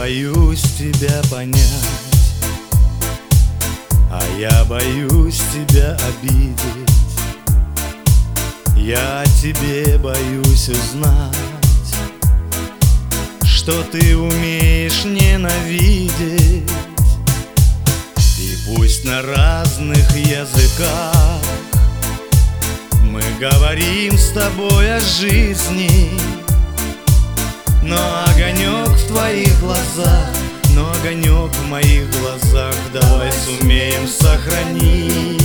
боюсь тебя понять, а я боюсь тебя обидеть. Я о тебе боюсь узнать, что ты умеешь ненавидеть. И пусть на разных языках мы говорим с тобой о жизни, но огонек в твоих глазах, но огонек в моих глазах давай сумеем сохранить.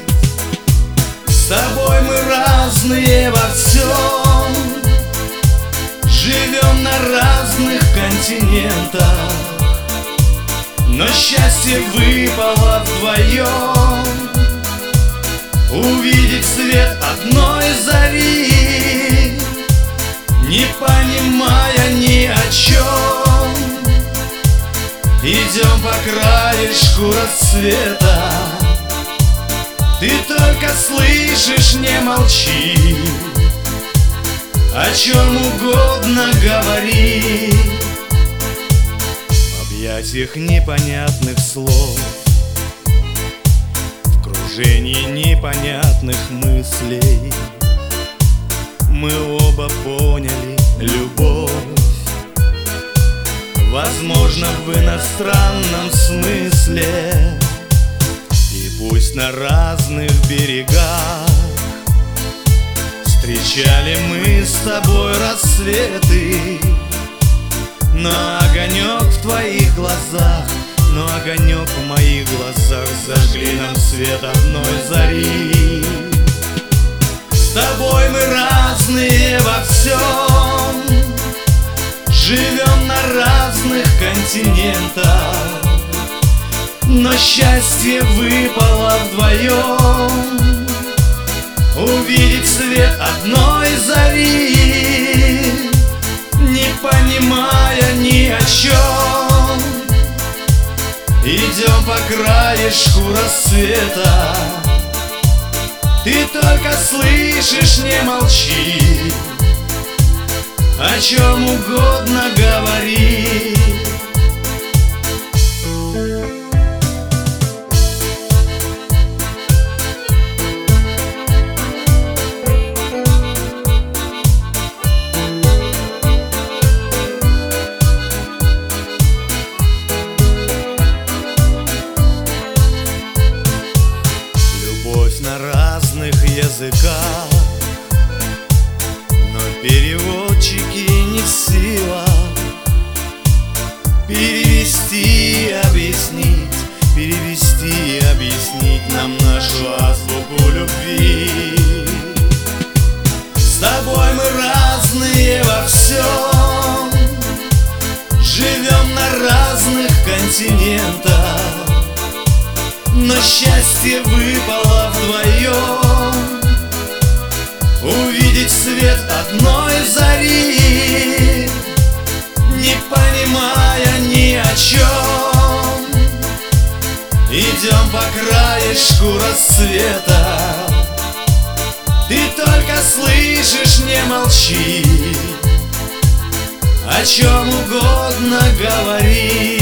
С тобой мы разные во всем, живем на разных континентах, но счастье выпало вдвоем увидеть свет одной зари, не понимая ни о чем. Идем по краешку рассвета, ты только слышишь, не молчи, о чем угодно говори. В объятиях непонятных слов, в кружении непонятных мыслей мы оба поняли любовь, возможно, в иностранном смысле. И пусть на разных берегах встречали мы с тобой рассветы, но огонек в твоих глазах, но огонек в моих глазах зажгли нам свет одной зари. С тобой мы разные во всем, живем на разных континентах, но счастье выпало вдвоем увидеть свет одной зари, не понимая ни о чем. Идем по краешку рассвета, ты только слышишь, не молчи, о чем угодно говори. Любовь на разных языках, но переводчики не в силах перевести и объяснить нам нашу азбуку любви. С тобой мы разные во всем, живем на разных континентах, но счастье выпало вдвоем увидеть свет одной зари, не понимая ни о чем. Идем по краешку рассвета, ты только слышишь, не молчи, о чем угодно говори.